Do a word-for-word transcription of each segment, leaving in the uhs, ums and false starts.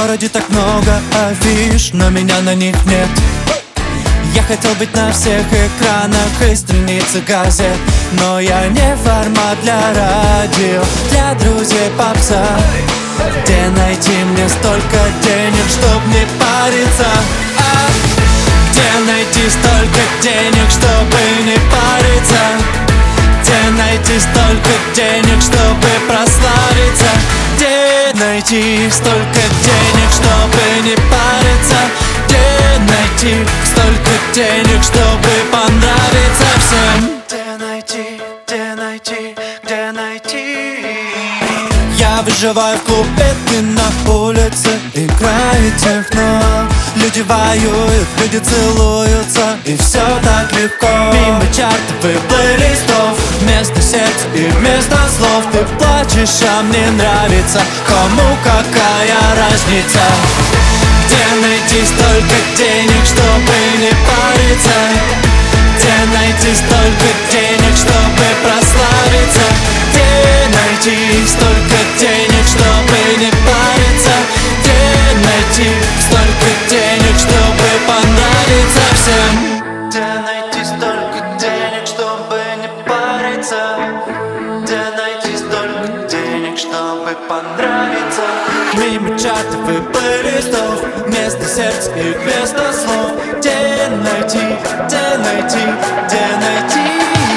городе так много афиш, но меня на них нет. Я хотел быть на всех экранах и страницы газет, но я не формат для радио, для друзей попса. Где найти мне столько денег, чтоб не париться? А где найти столько денег, чтобы не париться? Где найти столько денег, чтобы прославиться? Где найти столько денег, чтобы не париться? Где найти столько денег, чтобы понравиться всем? Где найти, где найти, где найти? Я выживаю в клубе, ты на улице играет техно. Люди воюют, люди целуются, и все так легко. Мимо чартов и плейлистов, вместо сердца и вместо слов. Ты плачешь, а мне нравится, кому какая разница? Где найти столько денег, чтобы не париться? Где найти столько денег, чтобы прославиться? Где найти столько денег, чтобы не париться? Где найти столько денег, чтобы понравиться всем? Где найти столько денег, чтобы не париться? Где найти столько денег, чтобы понравиться? Мимо чатов и плейлистов, вместо сердца и вместо слов. Где найти, где найти, где найти?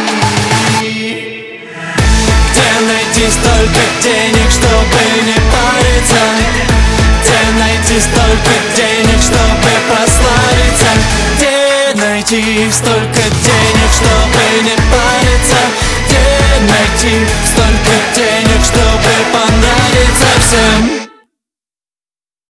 Где найти столько денег, чтобы не париться? Где найти столько денег, чтобы прославиться? Где найти столько денег, чтобы не париться? Где найти столько денег?